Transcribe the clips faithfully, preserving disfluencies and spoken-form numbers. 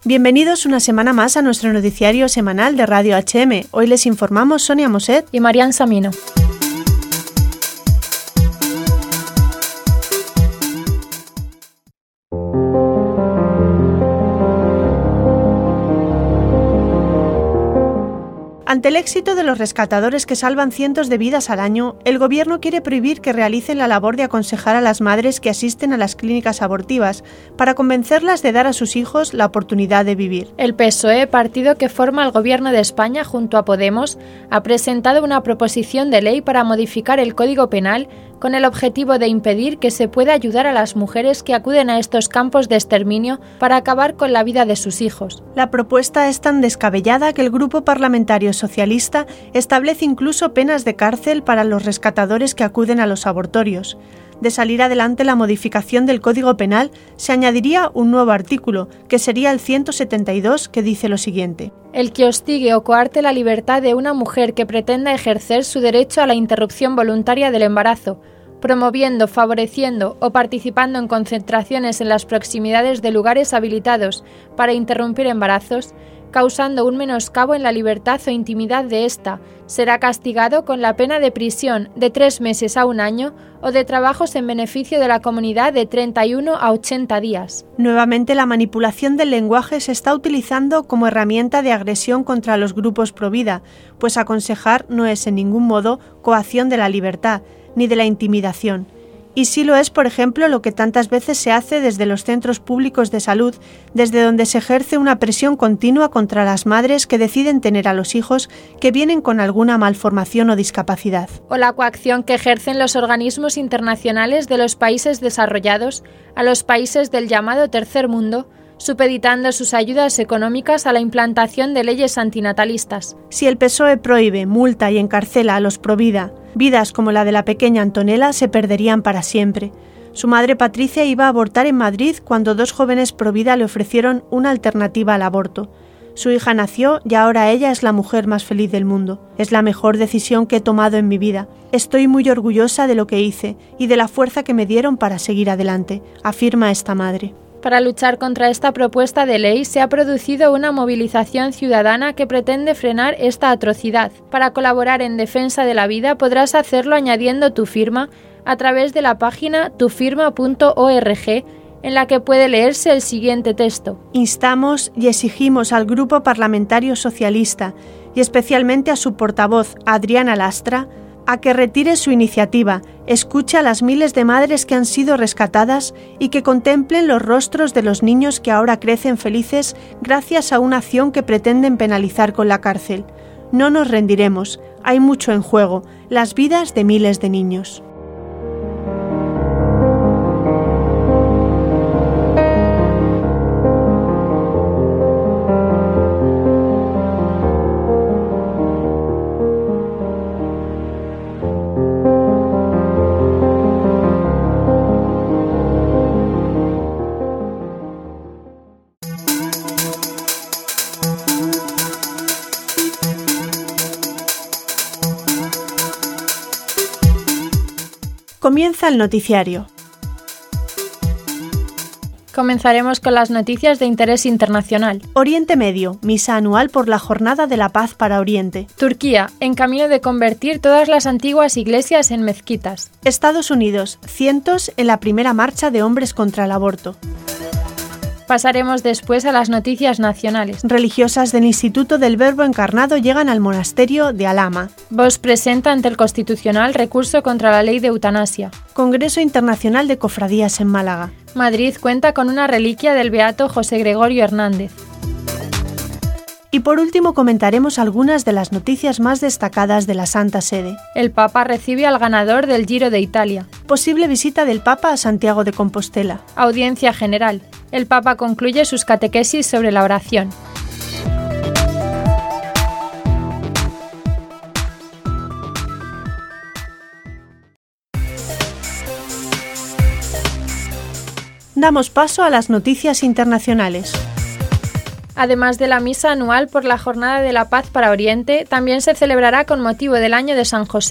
Bienvenidos una semana más a nuestro noticiario semanal de Radio H M. Hoy les informamos Sonia Moset y Marian Samino. Ante el éxito de los rescatadores que salvan cientos de vidas al año, el Gobierno quiere prohibir que realicen la labor de aconsejar a las madres que asisten a las clínicas abortivas para convencerlas de dar a sus hijos la oportunidad de vivir. El P S O E, partido que forma el Gobierno de España junto a Podemos, ha presentado una proposición de ley para modificar el Código Penal con el objetivo de impedir que se pueda ayudar a las mujeres que acuden a estos campos de exterminio para acabar con la vida de sus hijos. La propuesta es tan descabellada que el Grupo Parlamentario Socialista establece incluso penas de cárcel para los rescatadores que acuden a los abortorios. De salir adelante la modificación del Código Penal, se añadiría un nuevo artículo, que sería el ciento setenta y dos, que dice lo siguiente. El que hostigue o coarte la libertad de una mujer que pretenda ejercer su derecho a la interrupción voluntaria del embarazo, promoviendo, favoreciendo o participando en concentraciones en las proximidades de lugares habilitados para interrumpir embarazos, causando un menoscabo en la libertad o intimidad de ésta, será castigado con la pena de prisión de tres meses a un año o de trabajos en beneficio de la comunidad de treinta y uno a ochenta días. Nuevamente, la manipulación del lenguaje se está utilizando como herramienta de agresión contra los grupos pro vida, pues aconsejar no es en ningún modo coacción de la libertad, ni de la intimidación. Y sí lo es, por ejemplo, lo que tantas veces se hace desde los centros públicos de salud, desde donde se ejerce una presión continua contra las madres que deciden tener a los hijos que vienen con alguna malformación o discapacidad. O la coacción que ejercen los organismos internacionales de los países desarrollados a los países del llamado tercer mundo, supeditando sus ayudas económicas a la implantación de leyes antinatalistas. Si el P S O E prohíbe, multa y encarcela a los provida, vidas como la de la pequeña Antonella se perderían para siempre. Su madre Patricia iba a abortar en Madrid cuando dos jóvenes provida le ofrecieron una alternativa al aborto. Su hija nació y ahora ella es la mujer más feliz del mundo. Es la mejor decisión que he tomado en mi vida. Estoy muy orgullosa de lo que hice y de la fuerza que me dieron para seguir adelante, afirma esta madre. Para luchar contra esta propuesta de ley se ha producido una movilización ciudadana que pretende frenar esta atrocidad. Para colaborar en defensa de la vida podrás hacerlo añadiendo tu firma a través de la página tu firma punto org, en la que puede leerse el siguiente texto. Instamos y exigimos al Grupo Parlamentario Socialista y especialmente a su portavoz, Adriana Lastra, a que retire su iniciativa, escuche a las miles de madres que han sido rescatadas y que contemplen los rostros de los niños que ahora crecen felices gracias a una acción que pretenden penalizar con la cárcel. No nos rendiremos, hay mucho en juego, las vidas de miles de niños. Comienza el noticiario. Comenzaremos con las noticias de interés internacional. Oriente Medio, misa anual por la Jornada de la Paz para Oriente. Turquía, en camino de convertir todas las antiguas iglesias en mezquitas. Estados Unidos, cientos en la primera marcha de hombres contra el aborto. Pasaremos después a las noticias nacionales. Religiosas del Instituto del Verbo Encarnado llegan al monasterio de Alhama. Vox presenta ante el Constitucional recurso contra la ley de eutanasia. Congreso Internacional de Cofradías en Málaga. Madrid cuenta con una reliquia del beato José Gregorio Hernández. Y por último comentaremos algunas de las noticias más destacadas de la Santa Sede. El Papa recibe al ganador del Giro de Italia. Posible visita del Papa a Santiago de Compostela. Audiencia general. El Papa concluye sus catequesis sobre la oración. Damos paso a las noticias internacionales. Además de la misa anual por la Jornada de la Paz para Oriente, también se celebrará con motivo del Año de San José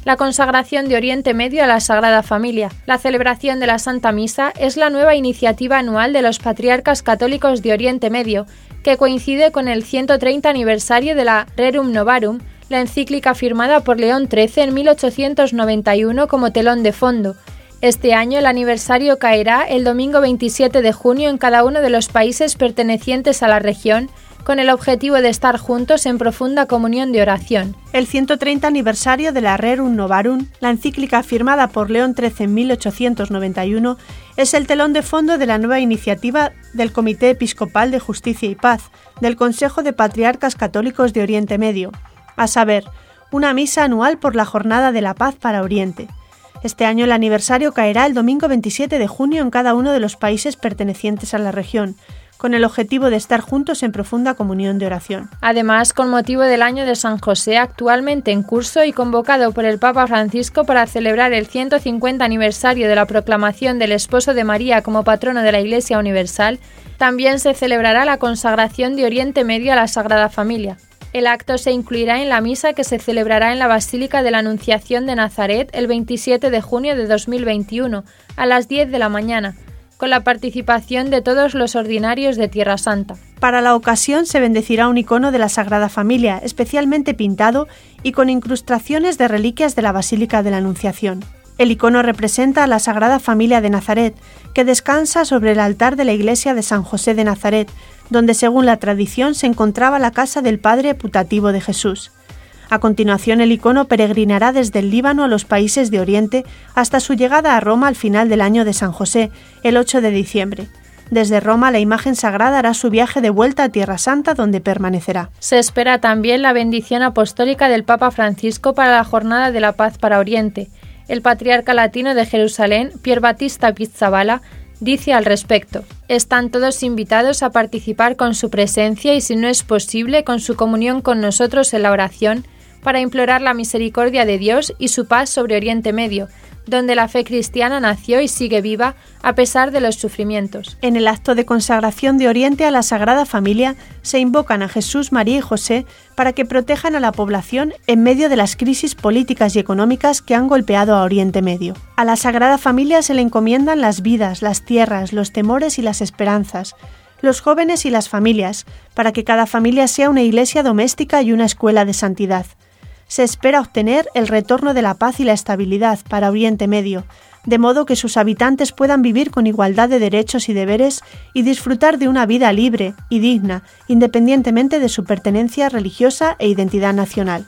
la consagración de Oriente Medio a la Sagrada Familia. La celebración de la Santa Misa es la nueva iniciativa anual de los Patriarcas Católicos de Oriente Medio, que coincide con el ciento treinta aniversario de la Rerum Novarum, la encíclica firmada por León trece en mil ochocientos noventa y uno como telón de fondo. Este año el aniversario caerá el domingo veintisiete de junio en cada uno de los países pertenecientes a la región, con el objetivo de estar juntos en profunda comunión de oración. El ciento treinta aniversario de la Rerum Novarum, la encíclica firmada por León trece en mil ochocientos noventa y uno, es el telón de fondo de la nueva iniciativa del Comité Episcopal de Justicia y Paz, del Consejo de Patriarcas Católicos de Oriente Medio, a saber, una misa anual por la Jornada de la Paz para Oriente. Este año el aniversario caerá el domingo veintisiete de junio en cada uno de los países pertenecientes a la región, con el objetivo de estar juntos en profunda comunión de oración. Además, con motivo del año de San José, actualmente en curso y convocado por el Papa Francisco para celebrar el ciento cincuenta aniversario de la proclamación del esposo de María como patrono de la Iglesia Universal, también se celebrará la consagración de Oriente Medio a la Sagrada Familia. El acto se incluirá en la misa que se celebrará en la Basílica de la Anunciación de Nazaret el veintisiete de junio de dos mil veintiuno, a las diez de la mañana, con la participación de todos los ordinarios de Tierra Santa. Para la ocasión se bendecirá un icono de la Sagrada Familia, especialmente pintado y con incrustaciones de reliquias de la Basílica de la Anunciación. El icono representa a la Sagrada Familia de Nazaret, que descansa sobre el altar de la iglesia de San José de Nazaret, donde según la tradición se encontraba la casa del padre putativo de Jesús. A continuación el icono peregrinará desde el Líbano a los países de Oriente hasta su llegada a Roma al final del año de San José, el ocho de diciembre. Desde Roma la imagen sagrada hará su viaje de vuelta a Tierra Santa, donde permanecerá. Se espera también la bendición apostólica del Papa Francisco para la Jornada de la Paz para Oriente. El patriarca latino de Jerusalén, Pier Battista Pizzaballa, dice al respecto: están todos invitados a participar con su presencia y, si no es posible, con su comunión con nosotros en la oración, para implorar la misericordia de Dios y su paz sobre Oriente Medio, donde la fe cristiana nació y sigue viva a pesar de los sufrimientos. En el acto de consagración de Oriente a la Sagrada Familia se invocan a Jesús, María y José para que protejan a la población en medio de las crisis políticas y económicas que han golpeado a Oriente Medio. A la Sagrada Familia se le encomiendan las vidas, las tierras, los temores y las esperanzas, los jóvenes y las familias, para que cada familia sea una iglesia doméstica y una escuela de santidad. Se espera obtener el retorno de la paz y la estabilidad para Oriente Medio, de modo que sus habitantes puedan vivir con igualdad de derechos y deberes y disfrutar de una vida libre y digna, independientemente de su pertenencia religiosa e identidad nacional.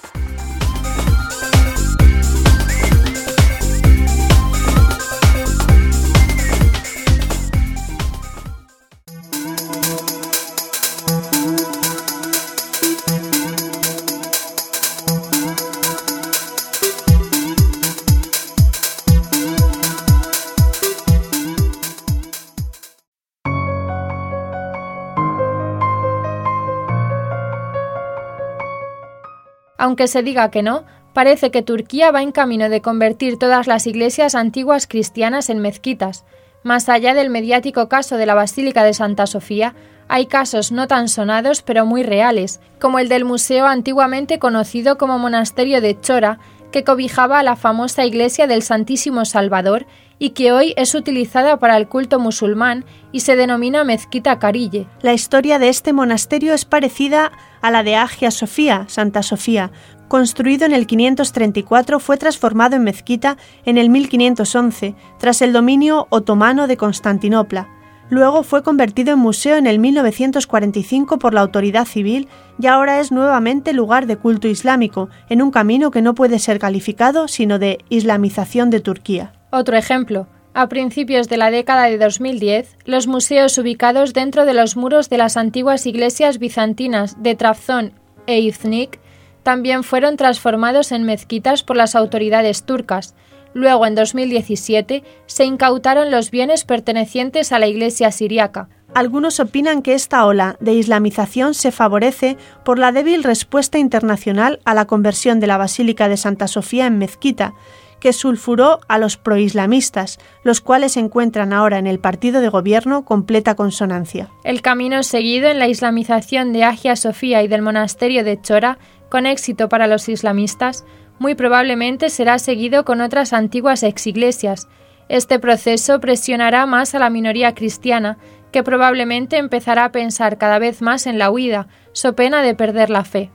Aunque se diga que no, parece que Turquía va en camino de convertir todas las iglesias antiguas cristianas en mezquitas. Más allá del mediático caso de la Basílica de Santa Sofía, hay casos no tan sonados pero muy reales, como el del museo antiguamente conocido como Monasterio de Chora, que cobijaba a la famosa iglesia del Santísimo Salvador y que hoy es utilizada para el culto musulmán y se denomina Mezquita Carille. La historia de este monasterio es parecida a la de Hagia Sofía, Santa Sofía. Construido en el quinientos treinta y cuatro, fue transformado en mezquita en el mil quinientos once, tras el dominio otomano de Constantinopla. Luego fue convertido en museo en el mil novecientos cuarenta y cinco por la autoridad civil y ahora es nuevamente lugar de culto islámico, en un camino que no puede ser calificado sino de islamización de Turquía. Otro ejemplo. A principios de la década de dos mil diez, los museos ubicados dentro de los muros de las antiguas iglesias bizantinas de Trabzon e Iznik también fueron transformados en mezquitas por las autoridades turcas. Luego, en dos mil diecisiete, se incautaron los bienes pertenecientes a la iglesia siríaca. Algunos opinan que esta ola de islamización se favorece por la débil respuesta internacional a la conversión de la Basílica de Santa Sofía en mezquita, que sulfuró a los proislamistas, los cuales se encuentran ahora en el partido de gobierno completa consonancia. El camino seguido en la islamización de Hagia Sofía y del monasterio de Chora, con éxito para los islamistas, muy probablemente será seguido con otras antiguas exiglesias. Este proceso presionará más a la minoría cristiana, que probablemente empezará a pensar cada vez más en la huida, so pena de perder la fe.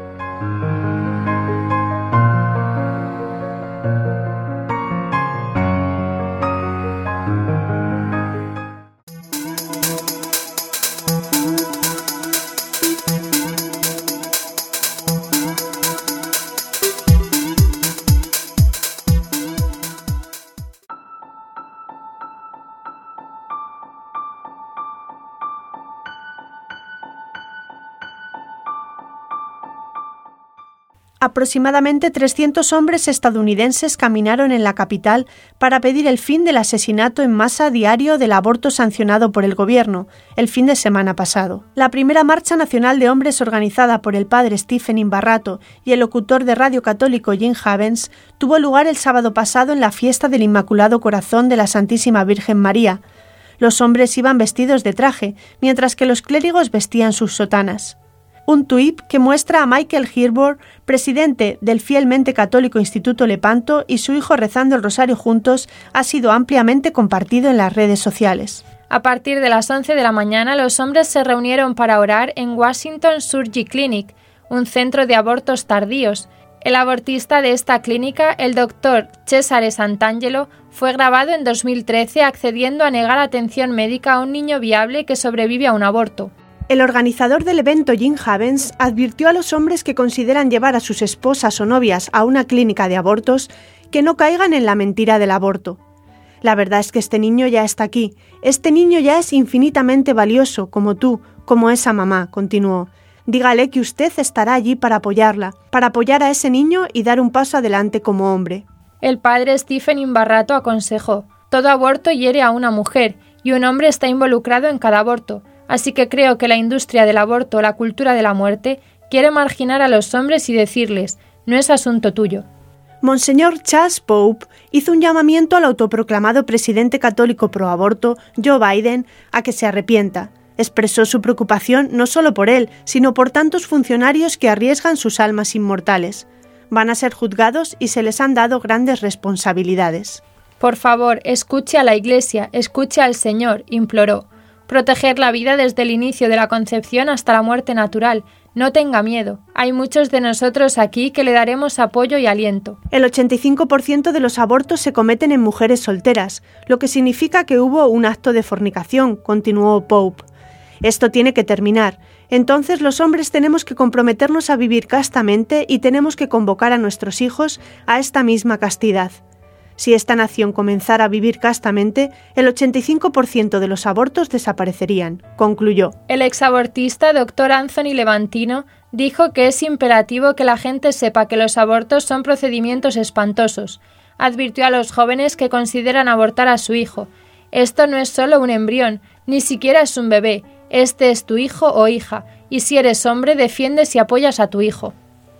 Aproximadamente trescientos hombres estadounidenses caminaron en la capital para pedir el fin del asesinato en masa diario del aborto sancionado por el gobierno, el fin de semana pasado. La primera marcha nacional de hombres organizada por el padre Stephen Imbarrato y el locutor de radio católico Jim Havens tuvo lugar el sábado pasado en la fiesta del Inmaculado Corazón de la Santísima Virgen María. Los hombres iban vestidos de traje, mientras que los clérigos vestían sus sotanas. Un tuit que muestra a Michael Herbert, presidente del fielmente católico Instituto Lepanto, y su hijo rezando el rosario juntos, ha sido ampliamente compartido en las redes sociales. A partir de las once de la mañana, los hombres se reunieron para orar en Washington Surgery Clinic, un centro de abortos tardíos. El abortista de esta clínica, el doctor Cesare Santangelo, fue grabado en dos mil trece accediendo a negar atención médica a un niño viable que sobrevive a un aborto. El organizador del evento, Jim Havens, advirtió a los hombres que consideran llevar a sus esposas o novias a una clínica de abortos que no caigan en la mentira del aborto. La verdad es que este niño ya está aquí. Este niño ya es infinitamente valioso, como tú, como esa mamá, continuó. Dígale que usted estará allí para apoyarla, para apoyar a ese niño y dar un paso adelante como hombre. El padre Stephen Imbarrato aconsejó: todo aborto hiere a una mujer y un hombre está involucrado en cada aborto. Así que creo que la industria del aborto, la cultura de la muerte, quiere marginar a los hombres y decirles, no es asunto tuyo. Monseñor Charles Pope hizo un llamamiento al autoproclamado presidente católico pro-aborto, Joe Biden, a que se arrepienta. Expresó su preocupación no solo por él, sino por tantos funcionarios que arriesgan sus almas inmortales. Van a ser juzgados y se les han dado grandes responsabilidades. Por favor, escuche a la Iglesia, escuche al Señor, imploró. Proteger la vida desde el inicio de la concepción hasta la muerte natural. No tenga miedo. Hay muchos de nosotros aquí que le daremos apoyo y aliento. El ochenta y cinco por ciento de los abortos se cometen en mujeres solteras, lo que significa que hubo un acto de fornicación, continuó Pope. Esto tiene que terminar. Entonces los hombres tenemos que comprometernos a vivir castamente y tenemos que convocar a nuestros hijos a esta misma castidad. Si esta nación comenzara a vivir castamente, el ochenta y cinco por ciento de los abortos desaparecerían, concluyó. El exabortista doctor Anthony Levantino dijo que es imperativo que la gente sepa que los abortos son procedimientos espantosos. Advirtió a los jóvenes que consideran abortar a su hijo. Esto no es solo un embrión, ni siquiera es un bebé. Este es tu hijo o hija, y si eres hombre, defiendes y apoyas a tu hijo.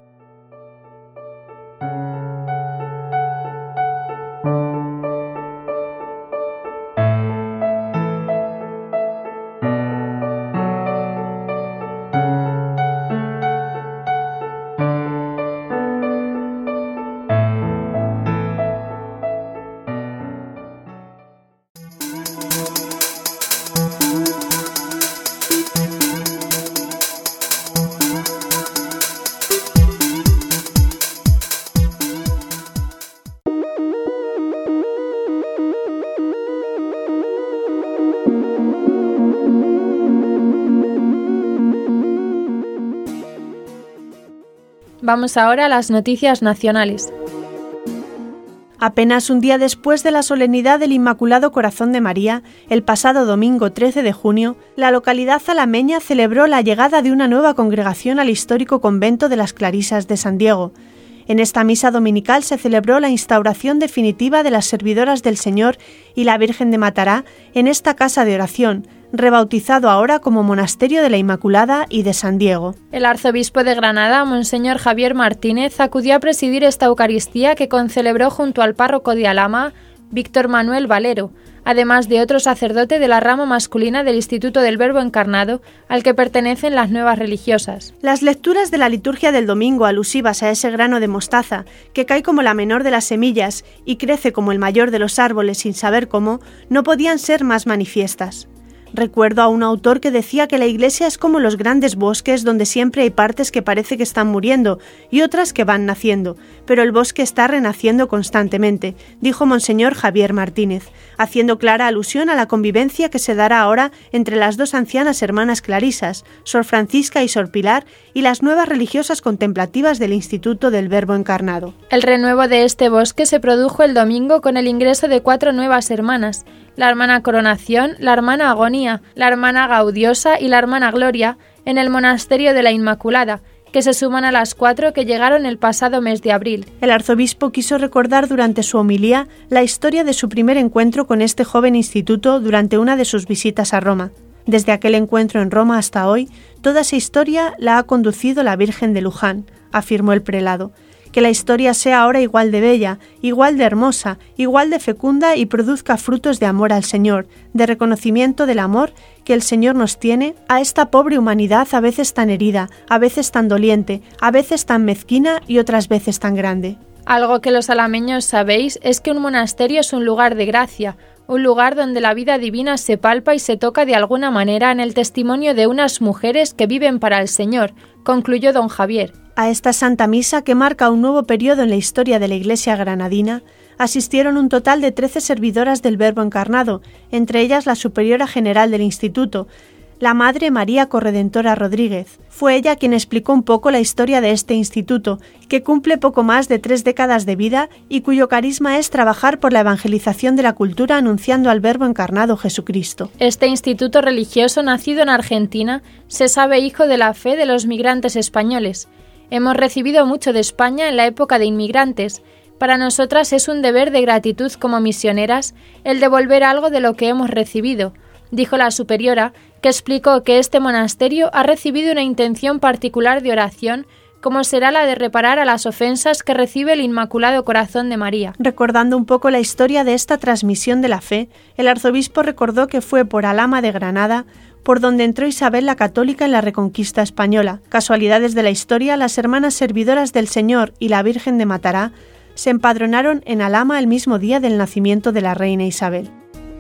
Vamos ahora a las noticias nacionales. Apenas un día después de la solemnidad del Inmaculado Corazón de María, el pasado domingo trece de junio, la localidad alameña celebró la llegada de una nueva congregación al histórico convento de las Clarisas de San Diego. En esta misa dominical se celebró la instauración definitiva de las servidoras del Señor y la Virgen de Matará en esta casa de oración, rebautizado ahora como Monasterio de la Inmaculada y de San Diego. El arzobispo de Granada, Monseñor Javier Martínez, acudió a presidir esta Eucaristía que concelebró junto al párroco de Alhama, Víctor Manuel Valero, además de otro sacerdote de la rama masculina del Instituto del Verbo Encarnado, al que pertenecen las nuevas religiosas. Las lecturas de la liturgia del domingo alusivas a ese grano de mostaza, que cae como la menor de las semillas y crece como el mayor de los árboles sin saber cómo, no podían ser más manifiestas. Recuerdo a un autor que decía que la Iglesia es como los grandes bosques donde siempre hay partes que parece que están muriendo y otras que van naciendo, pero el bosque está renaciendo constantemente, dijo Monseñor Javier Martínez, haciendo clara alusión a la convivencia que se dará ahora entre las dos ancianas hermanas clarisas, Sor Francisca y Sor Pilar, y las nuevas religiosas contemplativas del Instituto del Verbo Encarnado. El renuevo de este bosque se produjo el domingo con el ingreso de cuatro nuevas hermanas, la hermana Coronación, la hermana Agonía, la hermana Gaudiosa y la hermana Gloria, en el monasterio de la Inmaculada, que se suman a las cuatro que llegaron el pasado mes de abril. El arzobispo quiso recordar durante su homilía la historia de su primer encuentro con este joven instituto durante una de sus visitas a Roma. Desde aquel encuentro en Roma hasta hoy, toda esa historia la ha conducido la Virgen de Luján, afirmó el prelado. Que la historia sea ahora igual de bella, igual de hermosa, igual de fecunda y produzca frutos de amor al Señor, de reconocimiento del amor que el Señor nos tiene a esta pobre humanidad a veces tan herida, a veces tan doliente, a veces tan mezquina y otras veces tan grande. Algo que los alameños sabéis es que un monasterio es un lugar de gracia, un lugar donde la vida divina se palpa y se toca de alguna manera en el testimonio de unas mujeres que viven para el Señor, concluyó don Javier. A esta Santa Misa, que marca un nuevo periodo en la historia de la Iglesia granadina, asistieron un total de trece servidoras del Verbo Encarnado, entre ellas la superiora general del Instituto, la Madre María Corredentora Rodríguez. Fue ella quien explicó un poco la historia de este instituto, que cumple poco más de tres décadas de vida y cuyo carisma es trabajar por la evangelización de la cultura anunciando al Verbo Encarnado Jesucristo. Este instituto religioso, nacido en Argentina, se sabe hijo de la fe de los migrantes españoles. Hemos recibido mucho de España en la época de inmigrantes. Para nosotras es un deber de gratitud como misioneras el devolver algo de lo que hemos recibido, dijo la superiora, que explicó que este monasterio ha recibido una intención particular de oración, como será la de reparar a las ofensas que recibe el Inmaculado Corazón de María. Recordando un poco la historia de esta transmisión de la fe, el arzobispo recordó que fue por Alhama de Granada por donde entró Isabel la Católica en la Reconquista española. Casualidades de la historia, las hermanas servidoras del Señor y la Virgen de Matará se empadronaron en Alhama el mismo día del nacimiento de la reina Isabel.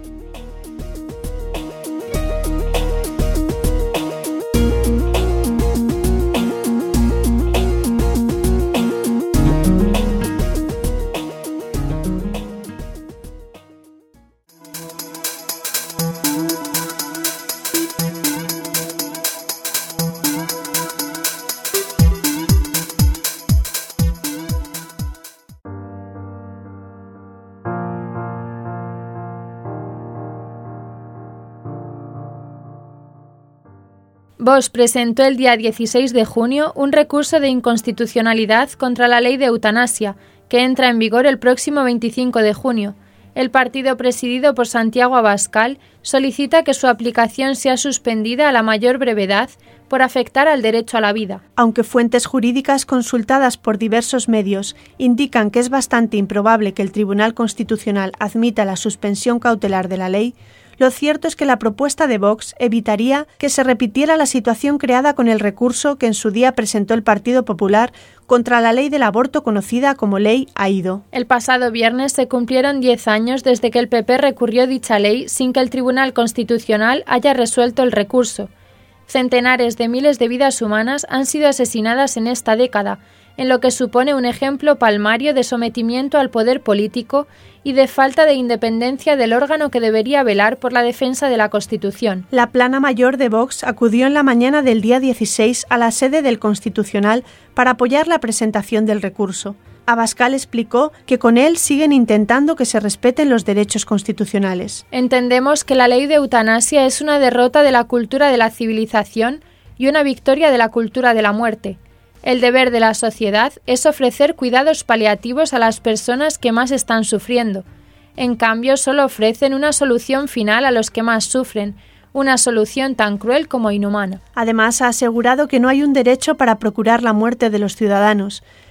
Vox presentó el día dieciséis de junio un recurso de inconstitucionalidad contra la ley de eutanasia, que entra en vigor el próximo veinticinco de junio. El partido presidido por Santiago Abascal solicita que su aplicación sea suspendida a la mayor brevedad por afectar al derecho a la vida. Aunque fuentes jurídicas consultadas por diversos medios indican que es bastante improbable que el Tribunal Constitucional admita la suspensión cautelar de la ley, lo cierto es que la propuesta de Vox evitaría que se repitiera la situación creada con el recurso que en su día presentó el Partido Popular contra la ley del aborto conocida como Ley Aído. El pasado viernes se cumplieron diez años desde que el P P recurrió dicha ley sin que el Tribunal Constitucional haya resuelto el recurso. Centenares de miles de vidas humanas han sido asesinadas en esta década, en lo que supone un ejemplo palmario de sometimiento al poder político y de falta de independencia del órgano que debería velar por la defensa de la Constitución. La plana mayor de Vox acudió en la mañana del día dieciséis a la sede del Constitucional para apoyar la presentación del recurso. Abascal explicó que con él siguen intentando que se respeten los derechos constitucionales. Entendemos que la ley de eutanasia es una derrota de la cultura de la civilización y una victoria de la cultura de la muerte. El deber de la sociedad es ofrecer cuidados paliativos a las personas que más están sufriendo. En cambio, solo ofrecen una solución final a los que más sufren, una solución tan cruel como inhumana. Además, ha asegurado que no hay un derecho para procurar la muerte de los ciudadanos,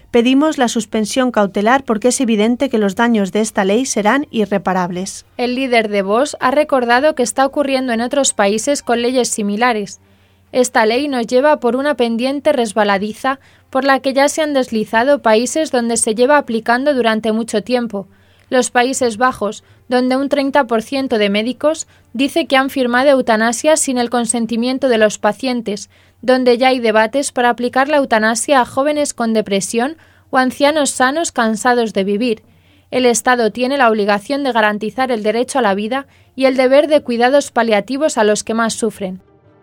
Pedimos la suspensión cautelar porque es evidente que los daños de esta ley serán irreparables. El líder de Vox ha recordado que está ocurriendo en otros países con leyes similares. Esta ley nos lleva por una pendiente resbaladiza por la que ya se han deslizado países donde se lleva aplicando durante mucho tiempo. Los Países Bajos, donde un treinta por ciento de médicos dice que han firmado eutanasia sin el consentimiento de los pacientes, donde ya hay debates para aplicar la eutanasia a jóvenes con depresión o ancianos sanos cansados de vivir. El Estado tiene la obligación de garantizar el derecho a la vida y el deber de cuidados paliativos a los que más sufren.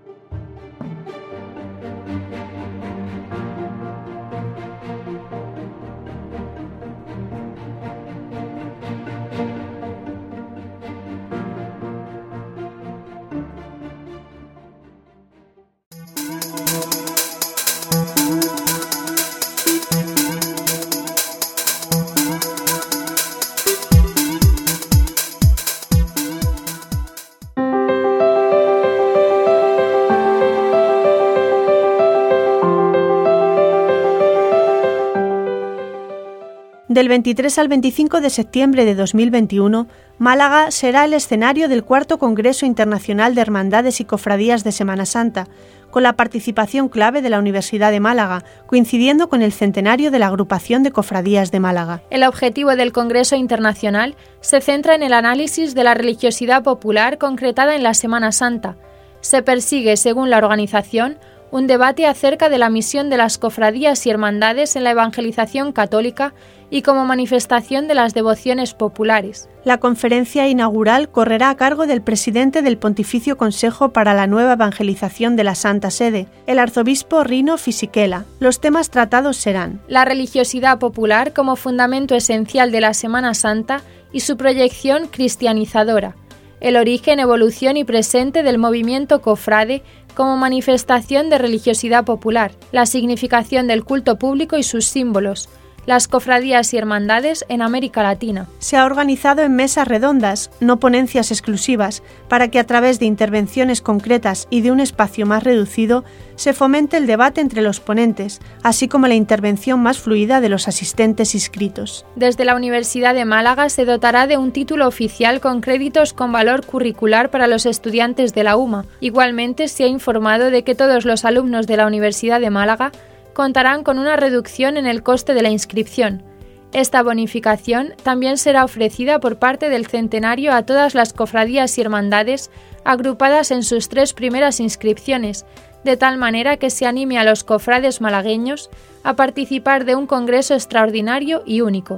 Del veintitrés al veinticinco de septiembre de dos mil veintiuno, Málaga será el escenario del cuarto Congreso Internacional de Hermandades y Cofradías de Semana Santa, con la participación clave de la Universidad de Málaga, coincidiendo con el centenario de la Agrupación de Cofradías de Málaga. El objetivo del Congreso Internacional se centra en el análisis de la religiosidad popular concretada en la Semana Santa. Se persigue, según la organización, un debate acerca de la misión de las cofradías y hermandades en la evangelización católica y como manifestación de las devociones populares. La conferencia inaugural correrá a cargo del presidente del Pontificio Consejo para la Nueva Evangelización de la Santa Sede, el arzobispo Rino Fisichella. Los temas tratados serán: la religiosidad popular como fundamento esencial de la Semana Santa y su proyección cristianizadora, el origen, evolución y presente del movimiento cofrade como manifestación de religiosidad popular, la significación del culto público y sus símbolos, las cofradías y hermandades en América Latina. Se ha organizado en mesas redondas, no ponencias exclusivas, para que a través de intervenciones concretas y de un espacio más reducido se fomente el debate entre los ponentes, así como la intervención más fluida de los asistentes inscritos. Desde la Universidad de Málaga se dotará de un título oficial con créditos con valor curricular para los estudiantes de la U M A. Igualmente se ha informado de que todos los alumnos de la Universidad de Málaga contarán con una reducción en el coste de la inscripción. Esta bonificación también será ofrecida por parte del centenario a todas las cofradías y hermandades agrupadas en sus tres primeras inscripciones, de tal manera que se anime a los cofrades malagueños a participar de un congreso extraordinario y único.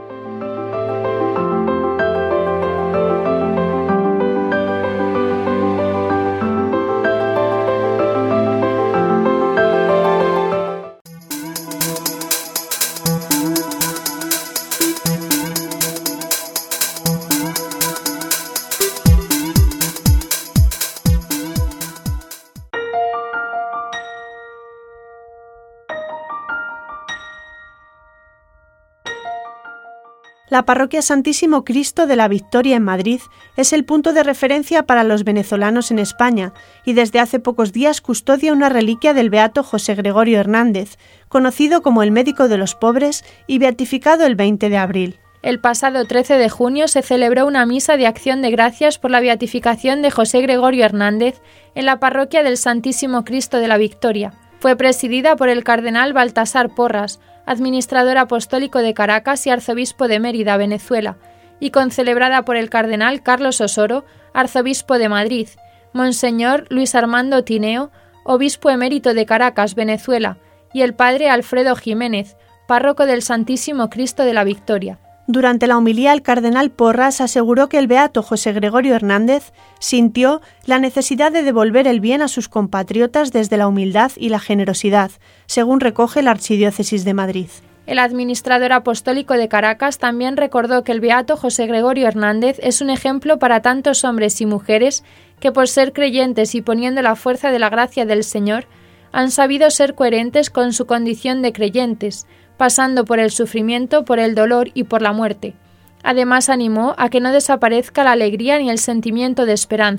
La Parroquia Santísimo Cristo de la Victoria en Madrid es el punto de referencia para los venezolanos en España y desde hace pocos días custodia una reliquia del beato José Gregorio Hernández, conocido como el médico de los pobres y beatificado el veinte de abril. El pasado trece de junio se celebró una misa de acción de gracias por la beatificación de José Gregorio Hernández en la Parroquia del Santísimo Cristo de la Victoria. Fue presidida por el cardenal Baltasar Porras, administrador apostólico de Caracas y arzobispo de Mérida, Venezuela, y concelebrada por el cardenal Carlos Osoro, arzobispo de Madrid, Monseñor Luis Armando Tineo, obispo emérito de Caracas, Venezuela, y el padre Alfredo Jiménez, párroco del Santísimo Cristo de la Victoria. Durante la homilía, el cardenal Porras aseguró que el beato José Gregorio Hernández sintió la necesidad de devolver el bien a sus compatriotas desde la humildad y la generosidad, según recoge la Archidiócesis de Madrid. El administrador apostólico de Caracas también recordó que el beato José Gregorio Hernández es un ejemplo para tantos hombres y mujeres que, por ser creyentes y poniendo la fuerza de la gracia del Señor, han sabido ser coherentes con su condición de creyentes, pasando por el sufrimiento, por el dolor y por la muerte. Además, animó a que no desaparezca la alegría ni el sentimiento de esperanza.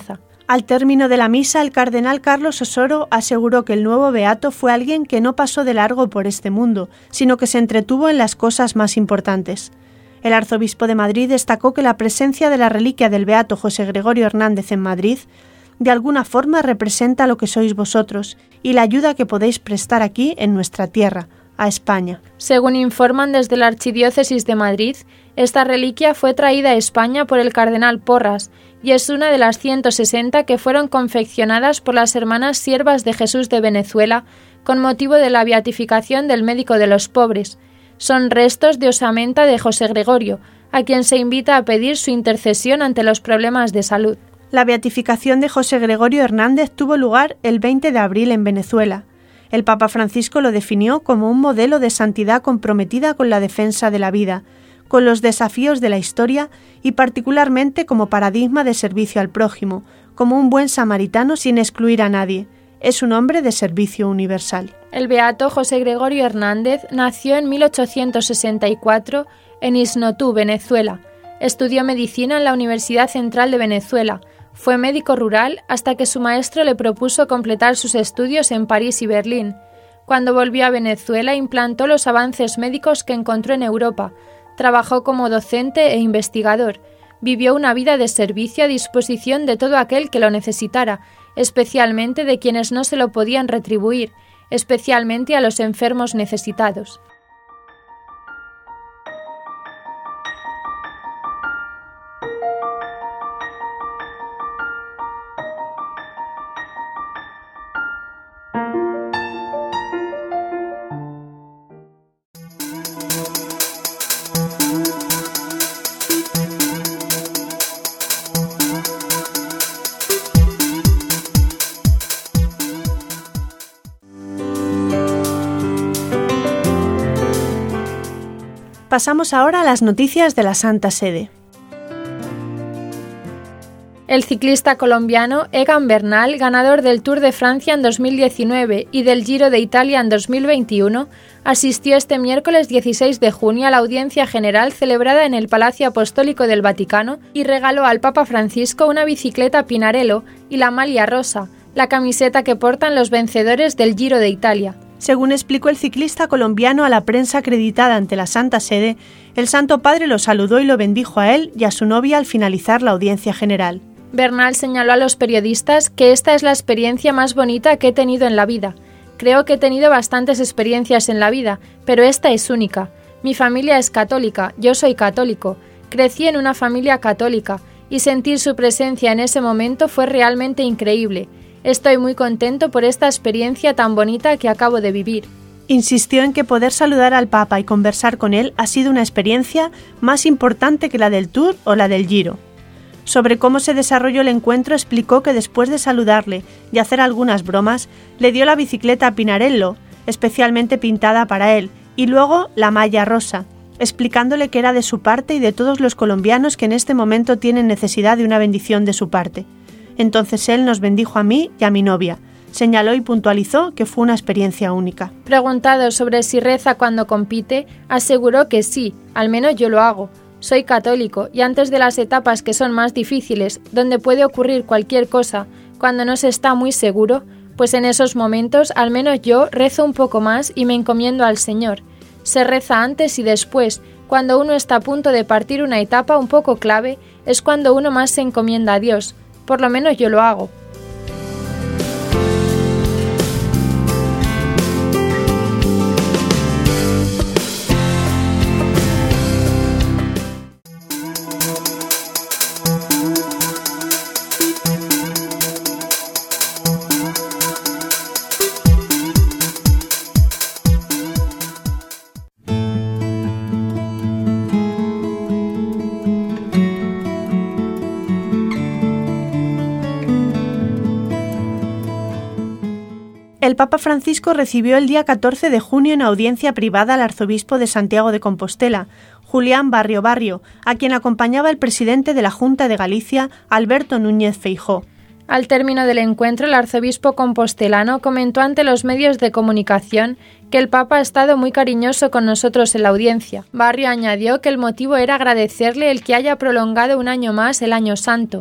Al término de la misa, el cardenal Carlos Osoro aseguró que el nuevo beato fue alguien que no pasó de largo por este mundo, sino que se entretuvo en las cosas más importantes. El arzobispo de Madrid destacó que la presencia de la reliquia del beato José Gregorio Hernández en Madrid de alguna forma representa lo que sois vosotros y la ayuda que podéis prestar aquí en nuestra tierra, a España. Según informan desde la Archidiócesis de Madrid, esta reliquia fue traída a España por el cardenal Porras y es una de las ciento sesenta que fueron confeccionadas por las Hermanas Siervas de Jesús de Venezuela con motivo de la beatificación del médico de los pobres. Son restos de osamenta de José Gregorio, a quien se invita a pedir su intercesión ante los problemas de salud. La beatificación de José Gregorio Hernández tuvo lugar el veinte de abril en Venezuela. El Papa Francisco lo definió como un modelo de santidad comprometida con la defensa de la vida, con los desafíos de la historia y particularmente como paradigma de servicio al prójimo, como un buen samaritano sin excluir a nadie. Es un hombre de servicio universal. El beato José Gregorio Hernández nació en mil ochocientos sesenta y cuatro en Isnotú, Venezuela. Estudió medicina en la Universidad Central de Venezuela. Fue médico rural hasta que su maestro le propuso completar sus estudios en París y Berlín. Cuando volvió a Venezuela, implantó los avances médicos que encontró en Europa. Trabajó como docente e investigador. Vivió una vida de servicio a disposición de todo aquel que lo necesitara, especialmente de quienes no se lo podían retribuir, especialmente a los enfermos necesitados. Pasamos ahora a las noticias de la Santa Sede. El ciclista colombiano Egan Bernal, ganador del Tour de Francia en dos mil diecinueve y del Giro de Italia en dos mil veintiuno, asistió este miércoles dieciséis de junio a la audiencia general celebrada en el Palacio Apostólico del Vaticano y regaló al Papa Francisco una bicicleta Pinarello y la maglia rosa, la camiseta que portan los vencedores del Giro de Italia. Según explicó el ciclista colombiano a la prensa acreditada ante la Santa Sede, el Santo Padre lo saludó y lo bendijo a él y a su novia al finalizar la audiencia general. Bernal señaló a los periodistas que esta es la experiencia más bonita que he tenido en la vida. Creo que he tenido bastantes experiencias en la vida, pero esta es única. Mi familia es católica, yo soy católico. Crecí en una familia católica y sentir su presencia en ese momento fue realmente increíble. Estoy muy contento por esta experiencia tan bonita que acabo de vivir. Insistió en que poder saludar al Papa y conversar con él ha sido una experiencia más importante que la del Tour o la del Giro. Sobre cómo se desarrolló el encuentro explicó que después de saludarle y hacer algunas bromas, le dio la bicicleta Pinarello, especialmente pintada para él, y luego la malla rosa, explicándole que era de su parte y de todos los colombianos que en este momento tienen necesidad de una bendición de su parte. Entonces él nos bendijo a mí y a mi novia. Señaló y puntualizó que fue una experiencia única. Preguntado sobre si reza cuando compite, aseguró que sí, al menos yo lo hago. Soy católico y antes de las etapas que son más difíciles, donde puede ocurrir cualquier cosa, cuando no se está muy seguro, pues en esos momentos al menos yo rezo un poco más y me encomiendo al Señor. Se reza antes y después. Cuando uno está a punto de partir una etapa un poco clave, es cuando uno más se encomienda a Dios. Por lo menos yo lo hago. El Papa Francisco recibió el día catorce de junio en audiencia privada al arzobispo de Santiago de Compostela, Julián Barrio Barrio, a quien acompañaba el presidente de la Junta de Galicia, Alberto Núñez Feijóo. Al término del encuentro, el arzobispo compostelano comentó ante los medios de comunicación que el Papa ha estado muy cariñoso con nosotros en la audiencia. Barrio añadió que el motivo era agradecerle el que haya prolongado un año más el Año Santo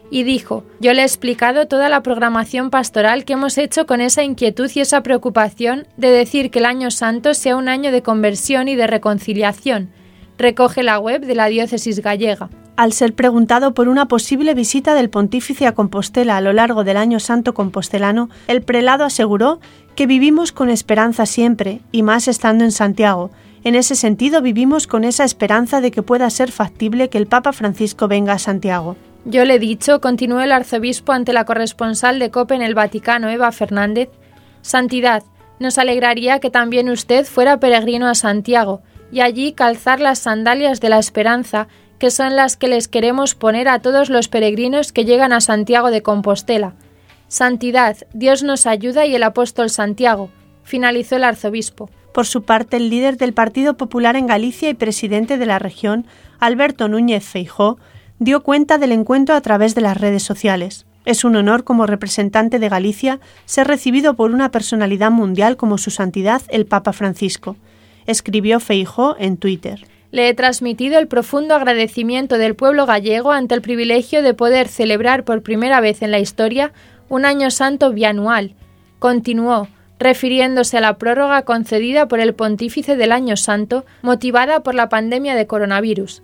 Y dijo: yo le he explicado toda la programación pastoral que hemos hecho con esa inquietud y esa preocupación de decir que el Año Santo sea un año de conversión y de reconciliación. Recoge la web de la diócesis gallega. Al ser preguntado por una posible visita del pontífice a Compostela a lo largo del Año Santo compostelano, el prelado aseguró que vivimos con esperanza siempre, y más estando en Santiago. En ese sentido, vivimos con esa esperanza de que pueda ser factible que el Papa Francisco venga a Santiago. Yo le he dicho, continuó el arzobispo ante la corresponsal de COPE en el Vaticano, Eva Fernández: Santidad, nos alegraría que también usted fuera peregrino a Santiago y allí calzar las sandalias de la esperanza, que son las que les queremos poner a todos los peregrinos que llegan a Santiago de Compostela. Santidad, Dios nos ayuda y el apóstol Santiago, finalizó el arzobispo. Por su parte, el líder del Partido Popular en Galicia y presidente de la región, Alberto Núñez Feijóo, dio cuenta del encuentro a través de las redes sociales. Es un honor como representante de Galicia ser recibido por una personalidad mundial como su santidad el Papa Francisco, escribió Feijóo en Twitter. Le he transmitido el profundo agradecimiento del pueblo gallego ante el privilegio de poder celebrar por primera vez en la historia un Año Santo bianual. Continuó, refiriéndose a la prórroga concedida por el pontífice del Año Santo, motivada por la pandemia de coronavirus.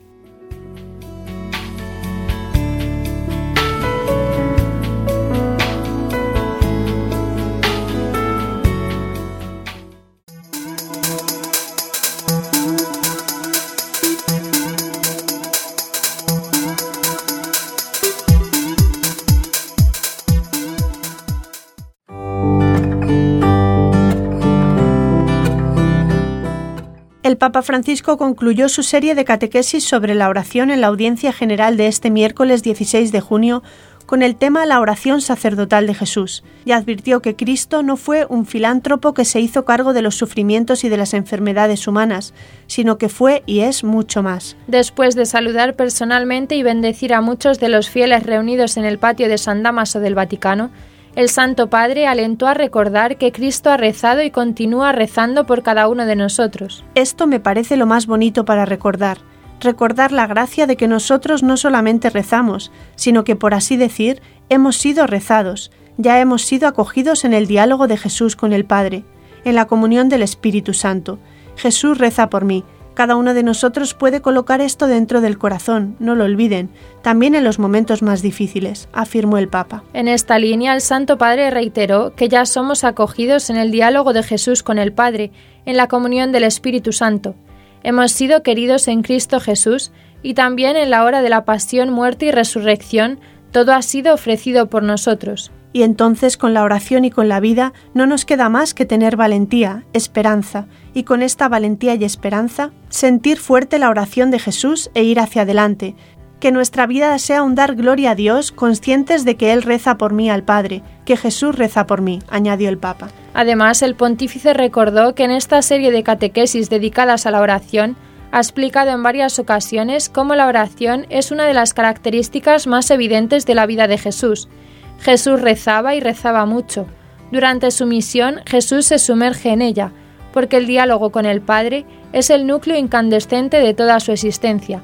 El Papa Francisco concluyó su serie de catequesis sobre la oración en la audiencia general de este miércoles dieciséis de junio con el tema La oración sacerdotal de Jesús, y advirtió que Cristo no fue un filántropo que se hizo cargo de los sufrimientos y de las enfermedades humanas, sino que fue y es mucho más. Después de saludar personalmente y bendecir a muchos de los fieles reunidos en el patio de San Dámaso del Vaticano, el Santo Padre alentó a recordar que Cristo ha rezado y continúa rezando por cada uno de nosotros. Esto me parece lo más bonito para recordar. Recordar la gracia de que nosotros no solamente rezamos, sino que, por así decir, hemos sido rezados, ya hemos sido acogidos en el diálogo de Jesús con el Padre, en la comunión del Espíritu Santo. Jesús reza por mí. Cada uno de nosotros puede colocar esto dentro del corazón, no lo olviden, también en los momentos más difíciles, afirmó el Papa. En esta línea, el Santo Padre reiteró que ya somos acogidos en el diálogo de Jesús con el Padre, en la comunión del Espíritu Santo. Hemos sido queridos en Cristo Jesús y también en la hora de la pasión, muerte y resurrección, todo ha sido ofrecido por nosotros. Y entonces, con la oración y con la vida, no nos queda más que tener valentía, esperanza, y con esta valentía y esperanza, sentir fuerte la oración de Jesús e ir hacia adelante. Que nuestra vida sea un dar gloria a Dios, conscientes de que Él reza por mí al Padre, que Jesús reza por mí, añadió el Papa. Además, el pontífice recordó que en esta serie de catequesis dedicadas a la oración, ha explicado en varias ocasiones cómo la oración es una de las características más evidentes de la vida de Jesús. Jesús rezaba y rezaba mucho. Durante su misión, Jesús se sumerge en ella, porque el diálogo con el Padre es el núcleo incandescente de toda su existencia.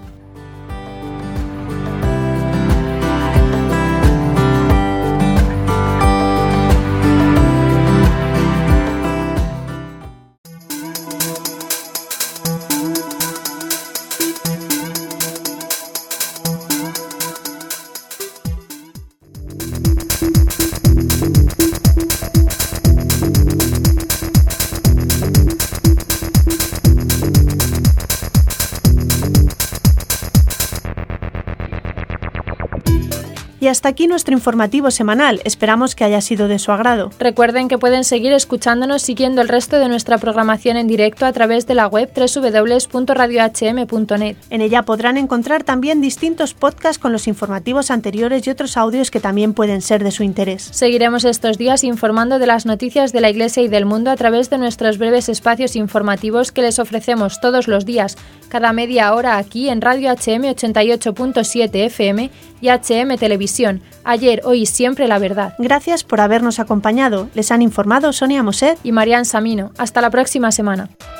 Y hasta aquí nuestro informativo semanal. Esperamos que haya sido de su agrado. Recuerden que pueden seguir escuchándonos siguiendo el resto de nuestra programación en directo a través de la web doble u doble u doble u punto radio hache eme punto net. En ella podrán encontrar también distintos podcasts con los informativos anteriores y otros audios que también pueden ser de su interés. Seguiremos estos días informando de las noticias de la Iglesia y del mundo a través de nuestros breves espacios informativos que les ofrecemos todos los días, cada media hora aquí en Radio H M ochenta y ocho punto siete F M y H M Televisión. Ayer, hoy y siempre la verdad. Gracias por habernos acompañado. Les han informado Sonia Moset y Marian Samino. Hasta la próxima semana.